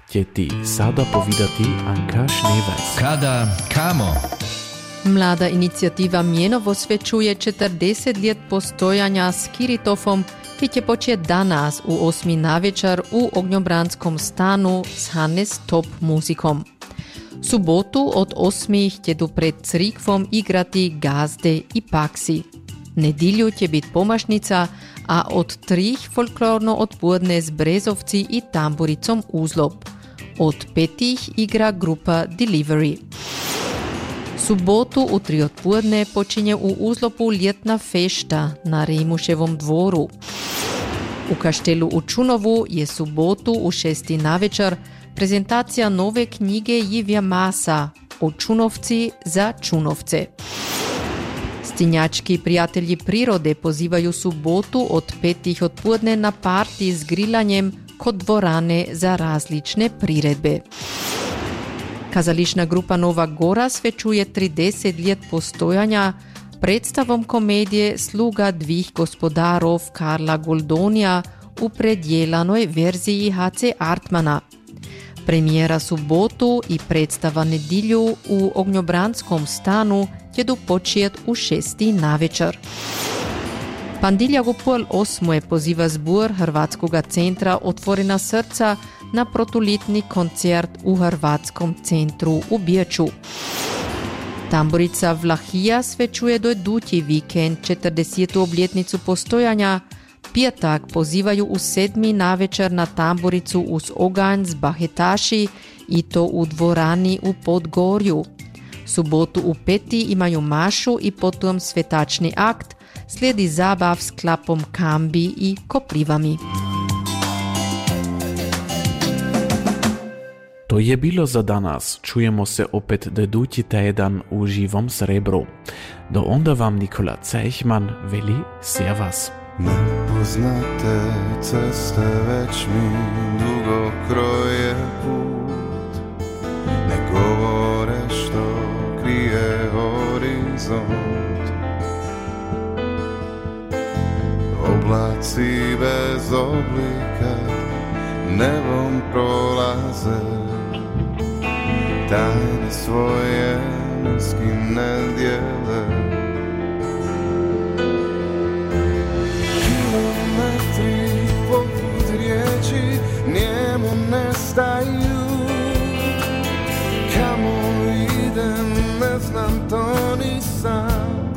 će ti sada povidati Anka Šnevec. Kada, kamo? Mlada inicijativa Mjenovo svečuje 40 let postojanja s Kiritofom, ki će početi danas u 8 navečer u ognjobranskom stanu s Hannes Top muzikom. Subotu od 8 ćedu pred crikvom igrati gazde i paksi. Nedilju će biti pomašnica, a od 3 folklorno odpodne s brezovci i tamburicom Uzlob. Od 5 igra grupa Delivery. Subotu u 3 odpodne počinje u Uzlopu ljetna fešta na Remuševom dvoru. U kaštelu u Čunovu je subotu u 6 navečer prezentacija nove knjige Jivja Masa o Čunovci za Čunovce. Stinjački prijatelji prirode pozivaju subotu od 5 odpodne na parti s grilanjem kod dvorane za različne priredbe. Kazališna grupa Nova Gora svečuje 30 let postojanja predstavom komedije Sluga dvih gospodarov Karla Goldonija u predjelanoj verziji HC Artmana. Premijera subotu i predstava nedilju u ognjobranskom stanu ćedu počet u 6 navečer. Pandiljagu pol 8 poziva zbor Hrvatskoga centra Otvorena srca na protulitni koncert u Hrvatskom centru u Biječu. Tamburica Vlahija svečuje do idući vikend 40. obljetnicu postojanja. Pijetak pozivaju u 7 navečer na tamburicu uz oganj s bahetaši i to u dvorani u Podgorju. Subotu u 5 imaju mašu i potom svetačni akt, slijedi zabav s klapom kambi i koprivami. To je bilo za danas. Čujemo se opet idući tjedan u živom srebru. Do onda vam Nikola Cejchman veli servus. Nepoznate ceste već mi dugo kroje put, ne govore što krije horizont. Oblaci bez oblika nebom prolaze, tajne svoje s kim ne dijele. Kilometri poput riječi njemu nestaju, kamo idem ne znam to ni sam.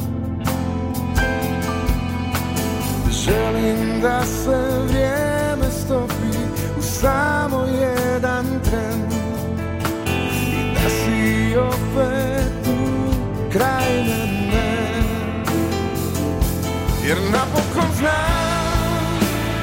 Želim da se vrijeme stopi u samo jedan tren i da si opet tu kraj mene, jer napokon znam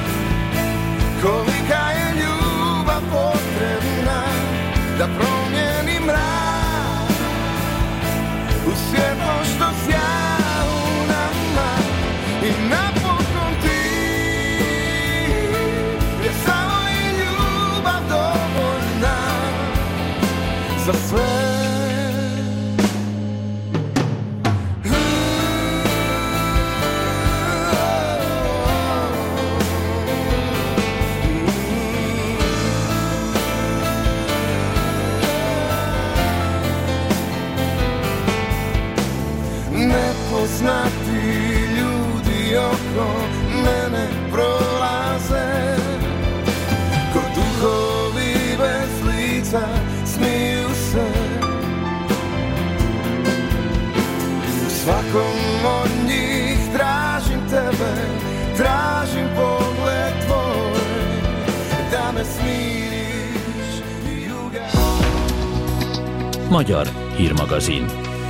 kolika je ljubav potrebna da promijeni mrak u svjetlo što sja u nama. I napokon ti, jer samo je ljubav dovoljna za sve. Nepoznati ljudi oko mene prolaze, ko duhovi bez lica smiju se. U svakom od njih tražim tebe, tražim pogled tvoj, da me smiriš juga. Magyar hírmagazin.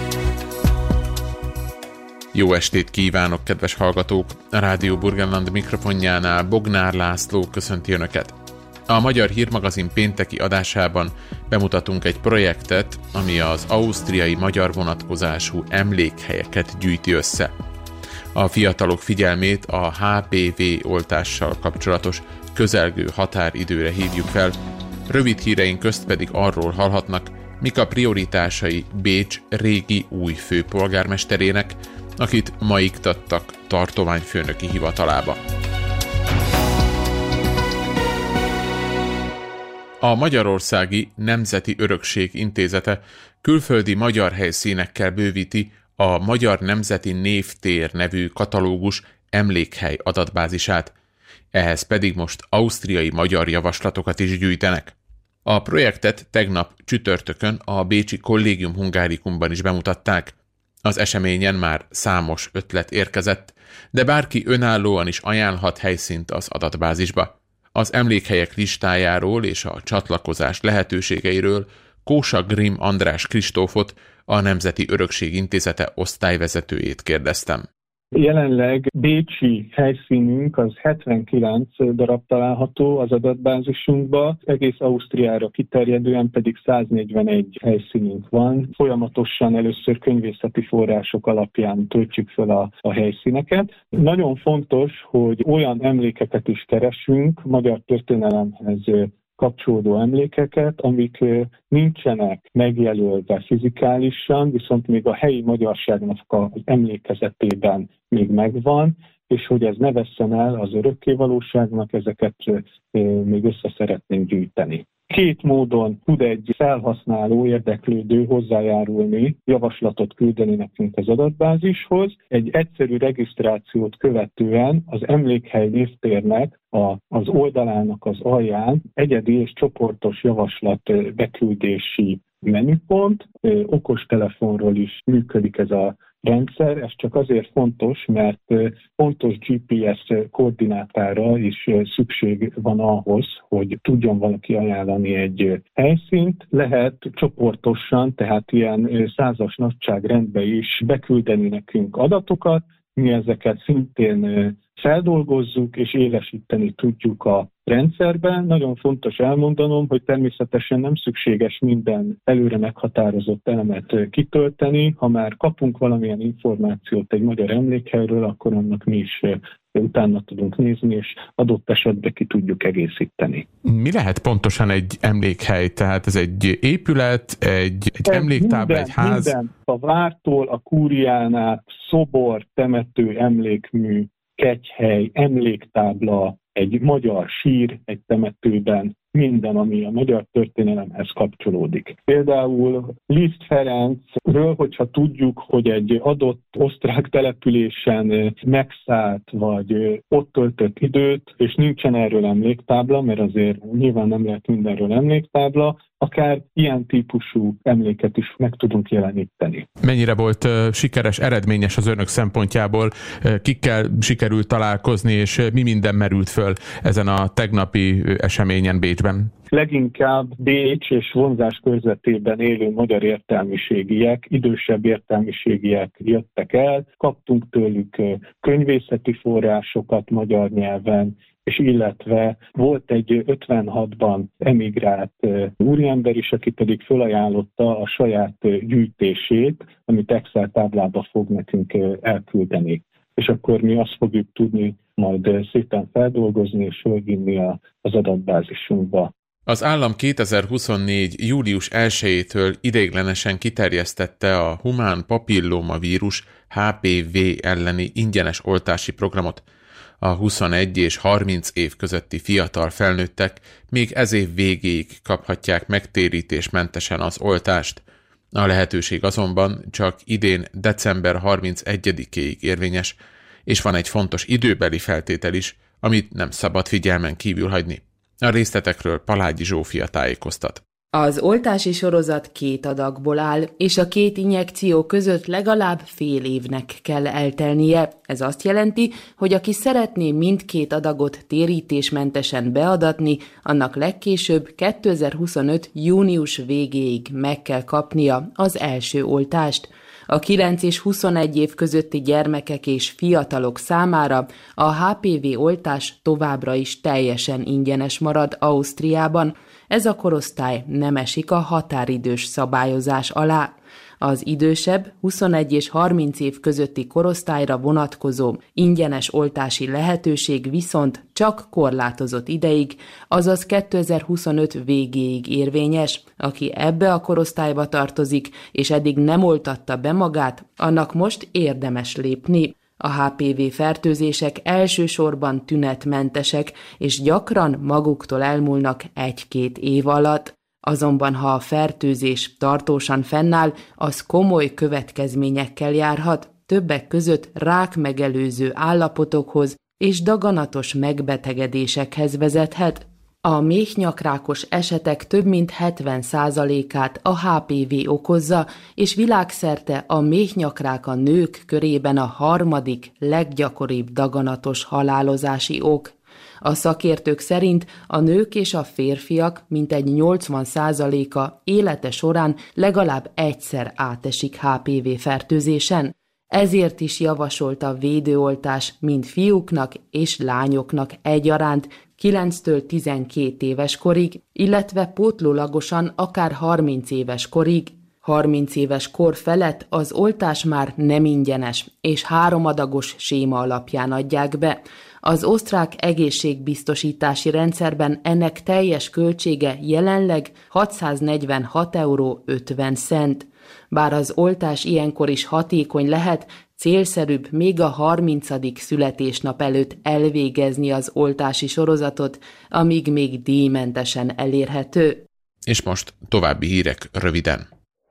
Jó estét kívánok, kedves hallgatók! A Rádió Burgenland mikrofonjánál Bognár László köszönti Önöket. A Magyar Hírmagazin pénteki adásában bemutatunk egy projektet, ami az ausztriai magyar vonatkozású emlékhelyeket gyűjti össze. A fiatalok figyelmét a HPV oltással kapcsolatos közelgő határidőre hívjuk fel, rövid híreink közt pedig arról hallhatnak, mik a prioritásai Bécs régi új főpolgármesterének, akit ma iktattak tartományfőnöki hivatalába. A Magyarországi Nemzeti Örökség Intézete külföldi magyar helyszínekkel bővíti a Magyar Nemzeti Névtér nevű katalógus emlékhely adatbázisát. Ehhez pedig most ausztriai magyar javaslatokat is gyűjtenek. A projektet tegnap csütörtökön a bécsi Collegium Hungarikumban is bemutatták. Az eseményen már számos ötlet érkezett, de bárki önállóan is ajánlhat helyszínt az adatbázisba. Az emlékhelyek listájáról és a csatlakozás lehetőségeiről Kósa Grimm András Kristófot, a Nemzeti Örökség Intézete osztályvezetőjét kérdeztem. Jelenleg bécsi helyszínünk az 79 darab található az adatbázisunkba, egész Ausztriára kiterjedően pedig 141 helyszínünk van. Folyamatosan először könyvészeti források alapján töltjük fel a helyszíneket. Nagyon fontos, hogy olyan emlékeket is keresünk magyar történelemhez kapcsolódó emlékeket, amik nincsenek megjelölve fizikálisan, viszont még a helyi magyarságnak az emlékezetében még megvan, és hogy ez ne vesszen el az örökkévalóságnak, ezeket még össze szeretnénk gyűjteni. Két módon tud egy felhasználó, érdeklődő hozzájárulni, javaslatot küldeni nekünk az adatbázishoz. Egy egyszerű regisztrációt követően az emlékhely névtérnek az oldalának az alján egyedi és csoportos javaslat beküldési menüpont, okostelefonról is működik ez a rendszer. Ez csak azért fontos, mert pontos GPS koordinátára is szükség van ahhoz, hogy tudjon valaki ajánlani egy helyszínt. Lehet csoportosan, tehát ilyen 100-as nagyságrendbe is beküldeni nekünk adatokat, mi ezeket szintén feldolgozzuk és élesíteni tudjuk a rendszerben. Nagyon fontos elmondanom, hogy természetesen nem szükséges minden előre meghatározott elemet kitölteni. Ha már kapunk valamilyen információt egy magyar emlékhelyről, akkor annak mi is utána tudunk nézni, és adott esetben ki tudjuk egészíteni. Mi lehet pontosan egy emlékhely? Tehát ez egy épület, egy emléktábla, egy ház? Minden. A vártól a kúriánál szobor, temető, emlékmű, kegyhely, emléktábla, egy magyar sír egy temetőben, minden, ami a magyar történelemhez kapcsolódik. Például Liszt Ferencről, hogyha tudjuk, hogy egy adott osztrák településen megszállt, vagy ott töltött időt, és nincsen erről emléktábla, mert azért nyilván nem lehet mindenről emléktábla, akár ilyen típusú emléket is meg tudunk jeleníteni. Mennyire volt sikeres, eredményes az önök szempontjából? Kikkel sikerült találkozni, és mi minden merült föl ezen a tegnapi eseményen Bécsben? Leginkább Bécs és vonzás körzetében élő magyar értelmiségiek, idősebb értelmiségiek jöttek el, kaptunk tőlük könyvészeti forrásokat magyar nyelven, és illetve volt egy 56-ban emigrált úriember is, aki pedig felajánlotta a saját gyűjtését, amit Excel táblába fog nekünk elküldeni. És akkor mi azt fogjuk tudni majd szépen feldolgozni és fölvinni az adatbázisunkba. Az állam 2024. július 1-től ideiglenesen kiterjesztette a humán papillomavírus HPV elleni ingyenes oltási programot. A 21 és 30 év közötti fiatal felnőttek még ez év végéig kaphatják megtérítésmentesen az oltást. A lehetőség azonban csak idén december 31-éig érvényes, és van egy fontos időbeli feltétel is, amit nem szabad figyelmen kívül hagyni. A részletekről Palágyi Zsófia tájékoztat. Az oltási sorozat 2 adagból áll, és a 2 injekció között legalább fél évnek kell eltelnie. Ez azt jelenti, hogy aki szeretné mindkét adagot térítésmentesen beadatni, annak legkésőbb 2025. június végéig meg kell kapnia az első oltást. A 9 és 21 év közötti gyermekek és fiatalok számára a HPV oltás továbbra is teljesen ingyenes marad Ausztriában. Ez a korosztály nem esik a határidős szabályozás alá. Az idősebb, 21 és 30 év közötti korosztályra vonatkozó ingyenes oltási lehetőség viszont csak korlátozott ideig, azaz 2025 végéig érvényes. Aki ebbe a korosztályba tartozik, és eddig nem oltatta be magát, annak most érdemes lépni. A HPV-fertőzések elsősorban tünetmentesek, és gyakran maguktól elmúlnak 1-2 év alatt. Azonban ha a fertőzés tartósan fennáll, az komoly következményekkel járhat, többek között rákmegelőző állapotokhoz és daganatos megbetegedésekhez vezethet. A méhnyakrákos esetek több mint 70%-át a HPV okozza, és világszerte a méhnyakrák a nők körében a 3. leggyakoribb daganatos halálozási ok. A szakértők szerint a nők és a férfiak mintegy 80%-a élete során legalább egyszer átesik HPV-fertőzésen. Ezért is javasolt a védőoltás mind fiúknak és lányoknak egyaránt 9-től 12 éves korig, illetve pótlólagosan akár 30 éves korig. 30 éves kor felett az oltás már nem ingyenes, és 3 adagos séma alapján adják be. Az osztrák egészségbiztosítási rendszerben ennek teljes költsége jelenleg 646,50 euró. Bár az oltás ilyenkor is hatékony lehet, célszerűbb még a 30. születésnap előtt elvégezni az oltási sorozatot, amíg még díjmentesen elérhető. És most további hírek röviden.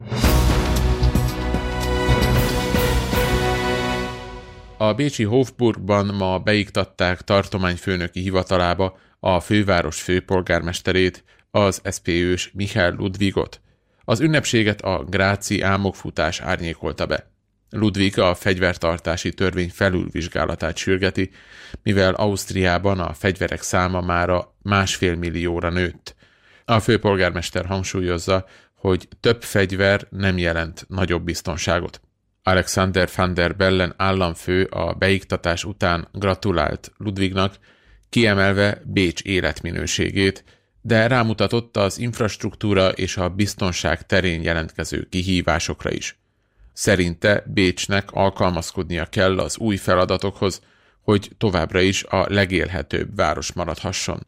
A bécsi Hofburgban ma beiktatták tartományfőnöki hivatalába a főváros főpolgármesterét, az SPÖ-s Michael Ludwigot. Az ünnepséget a gráci álmokfutás árnyékolta be. Ludwig a fegyvertartási törvény felülvizsgálatát sürgeti, mivel Ausztriában a fegyverek száma mára 1,5 millióra nőtt. A főpolgármester hangsúlyozza, hogy több fegyver nem jelent nagyobb biztonságot. Alexander van der Bellen államfő a beiktatás után gratulált Ludwignak, kiemelve Bécs életminőségét, de rámutatott az infrastruktúra és a biztonság terén jelentkező kihívásokra is. Szerinte Bécsnek alkalmazkodnia kell az új feladatokhoz, hogy továbbra is a legélhetőbb város maradhasson.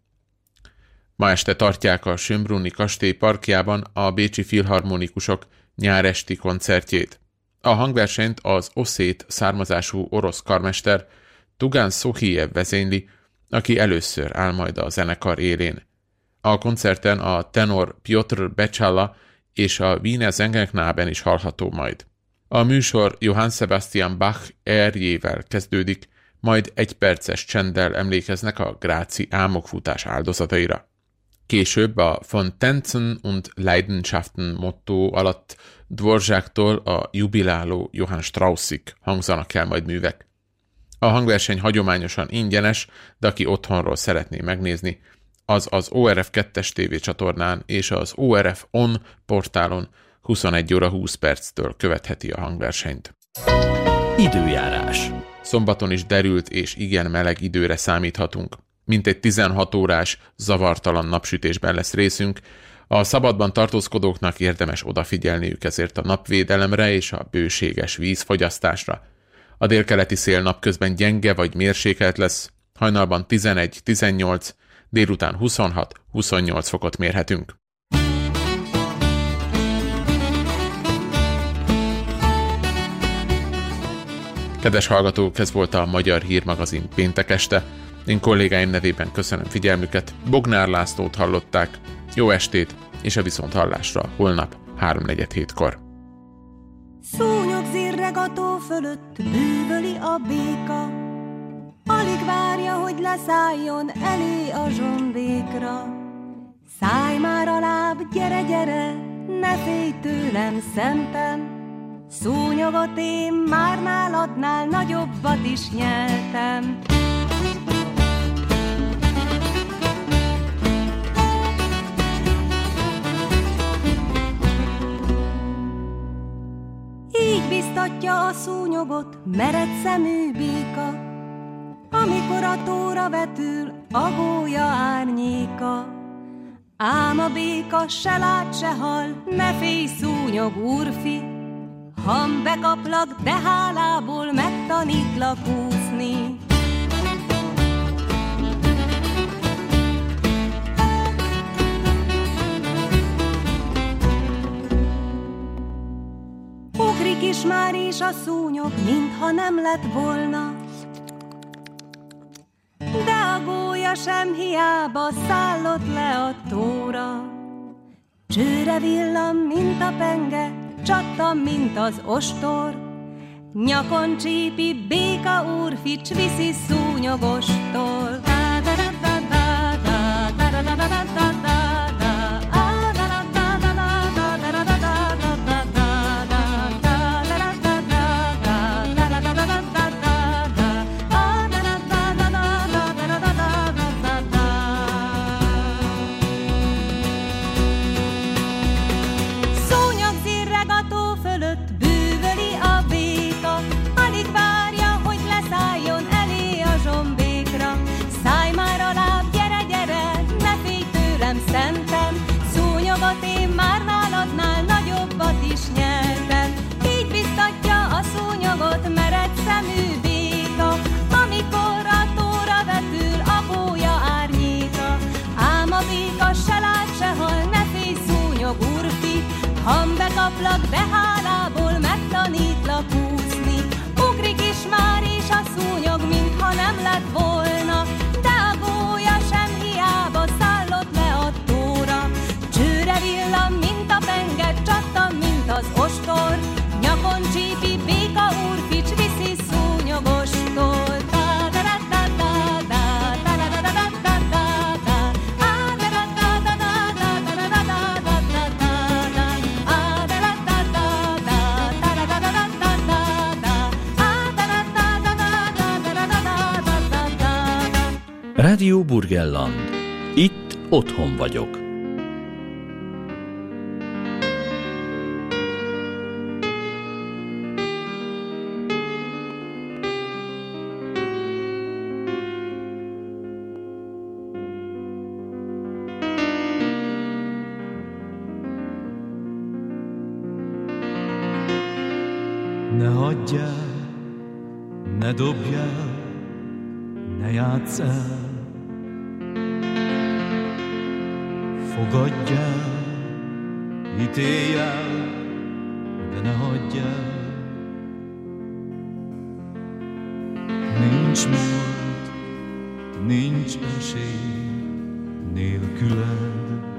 Ma este tartják a Schönbrunni kastély parkjában a bécsi filharmonikusok nyáresti koncertjét. A hangversenyt az oszét származású orosz karmester Tugan Sohijev vezényli, aki először áll majd a zenekar élén. A koncerten a tenor Piotr Becsala és a Wiener Sängerknaben is hallható majd. A műsor Johann Sebastian Bach erjével kezdődik, majd 1 perces csenddel emlékeznek a gráci álmokfutás áldozataira. Később a Von Tänzen und Leidenschaften motto alatt Dvoráktól a jubiláló Johann Straussig hangzanak el majd művek. A hangverseny hagyományosan ingyenes, de aki otthonról szeretné megnézni, az ORF 2-es tévécsatornán és az ORF On portálon 21 óra 20 perctől követheti a hangversenyt. Időjárás. Szombaton is derült és igen meleg időre számíthatunk. Mintegy 16 órás, zavartalan napsütésben lesz részünk. A szabadban tartózkodóknak érdemes odafigyelniük ezért a napvédelemre és a bőséges vízfogyasztásra. A délkeleti szél napközben gyenge vagy mérsékelt lesz, hajnalban 11-18, délután 26-28 fokot mérhetünk. Kedves hallgatók, ez volt a Magyar Hírmagazin péntek este. Én kollégáim nevében köszönöm figyelmüket, Bognár Lászlót hallották, jó estét, és a viszonthallásra holnap 3:47-kor. Szúnyog zirreg a tó fölött, bűvöli a béka, alig várja, hogy leszálljon elé a zsombékra. Szállj már a láb, gyere, gyere, ne félj tőlem, szempem, szúnyogot én már náladnál nagyobbat is nyeltem. Így biztatja a szúnyogot mered szemű béka, amikor a tóra vetül a gólya árnyéka. Ám a béka se lát, se hall, ne félj szúnyog úrfi, ham bekaplak, de hálából megtanítlak úszni. Ugrik is már is és a szúnyog, mintha nem lett volna. De a gólya sem hiába szállott le a tóra. Csőre villam, mint a penge, csattam, mint az ostor. Nyakon csípi, béka úrfics, viszi szúnyogostól. Kaplak, de hálából megtanítlak úszni. Ugrik is már is a szúnyog, mintha nem lett volna. De a gólya sem hiába szállott le a tóra. Csőre villam, mint a penge, csattam, mint az ostor. Nyakon csípi, béka úrfics, viszi szúnyogostól. Rádió Burgenland. Itt otthon vagyok. Ne hagyjál, ne dobjál, ne játsz el. Fogadjál, ítéljál, de ne hagyjál. Nincs múlt, nincs esély nélküled.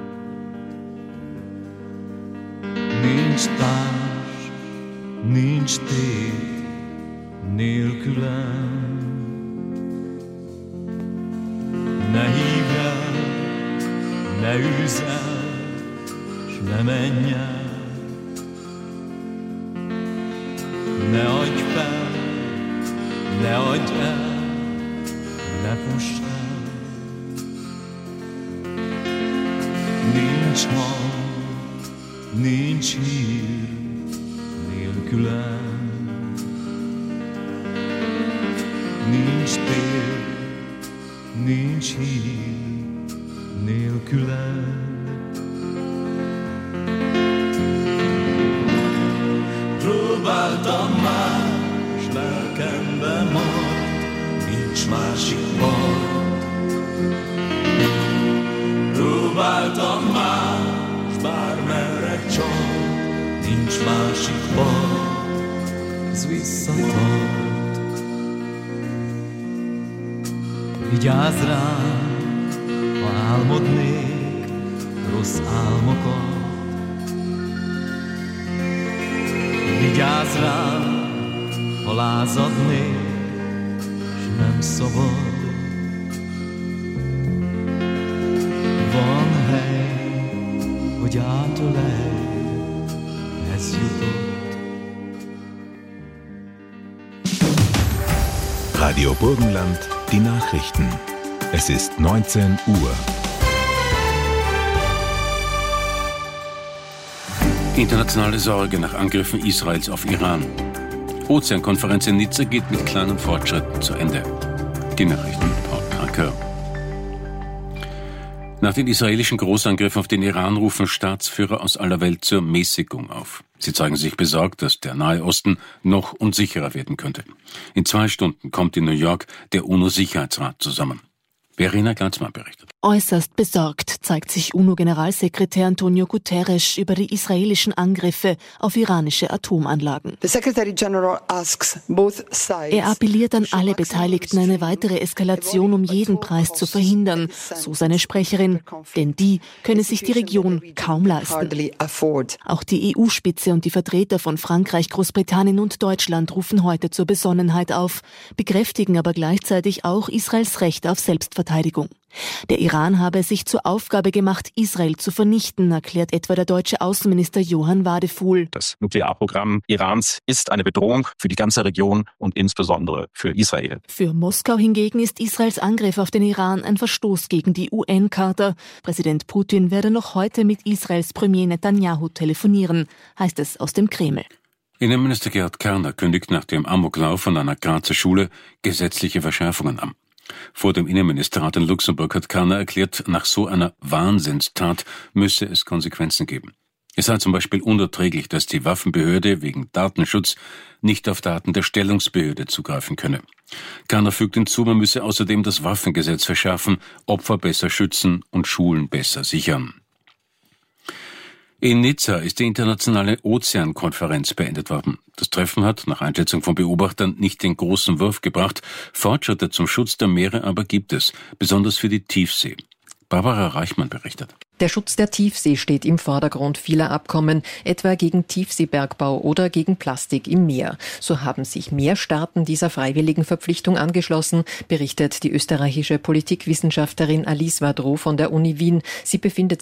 Nincs társ, nincs tét nélkülem. Ne hívjál, ne üzz el, s ne menj el. Ne adj fel, ne adj el, ne fuss el. Nincs hang, nincs hír nélkülem. Nincs tér, nincs hír nélküled. Próbáltam már, s lelkembe maradt, nincs másik part. Próbáltam már, s bármerre csalt, nincs másik part, ez visszatart. Vigyázz rám, ha álmodnék rossz álmokat. Vigyázz rám, ha lázadnék, s nem szabad. Van hely, hogy átölelj, ez jutott. Radio Burgenland, die Nachrichten. Es ist 19 Uhr. Internationale Sorge nach Angriffen Israels auf Iran. Ozeankonferenz in Nizza geht mit kleinen Fortschritten zu Ende. Die Nachrichten mit Paul Kranker. Nach den israelischen Großangriffen auf den Iran rufen Staatsführer aus aller Welt zur Mäßigung auf. Sie zeigen sich besorgt, dass der Nahe Osten noch unsicherer werden könnte. In 2 Stunden kommt in New York der UNO-Sicherheitsrat zusammen. Verena Glanzmann berichtet. Äußerst besorgt zeigt sich UNO-Generalsekretär Antonio Guterres über die israelischen Angriffe auf iranische Atomanlagen. Er appelliert an alle Beteiligten, eine weitere Eskalation um jeden Preis zu verhindern, so seine Sprecherin, denn die könne sich die Region kaum leisten. Auch die EU-Spitze und die Vertreter von Frankreich, Großbritannien und Deutschland rufen heute zur Besonnenheit auf, bekräftigen aber gleichzeitig auch Israels Recht auf Selbstverteidigung. Der Iran habe es sich zur Aufgabe gemacht, Israel zu vernichten, erklärt etwa der deutsche Außenminister Johann Wadefuhl. Das Nuklearprogramm Irans ist eine Bedrohung für die ganze Region und insbesondere für Israel. Für Moskau hingegen ist Israels Angriff auf den Iran ein Verstoß gegen die UN-Charta. Präsident Putin werde noch heute mit Israels Premier Netanyahu telefonieren, heißt es aus dem Kreml. Innenminister Gerhard Karner kündigt nach dem Amoklauf an einer Grazer Schule gesetzliche Verschärfungen an. Vor dem Innenministerrat in Luxemburg hat Karner erklärt, nach so einer Wahnsinnstat müsse es Konsequenzen geben. Es sei zum Beispiel unerträglich, dass die Waffenbehörde wegen Datenschutz nicht auf Daten der Stellungsbehörde zugreifen könne. Karner fügt hinzu, man müsse außerdem das Waffengesetz verschärfen, Opfer besser schützen und Schulen besser sichern. In Nizza ist die internationale Ozeankonferenz beendet worden. Das Treffen hat nach Einschätzung von Beobachtern nicht den großen Wurf gebracht. Fortschritte zum Schutz der Meere aber gibt es, besonders für die Tiefsee. Barbara Reichmann berichtet. Der Schutz der Tiefsee steht im Vordergrund vieler Abkommen, etwa gegen Tiefseebergbau oder gegen Plastik im Meer. So haben sich mehr Staaten dieser freiwilligen Verpflichtung angeschlossen, berichtet die österreichische Politikwissenschaftlerin Alice Wadrow von der Uni Wien. Sie befindet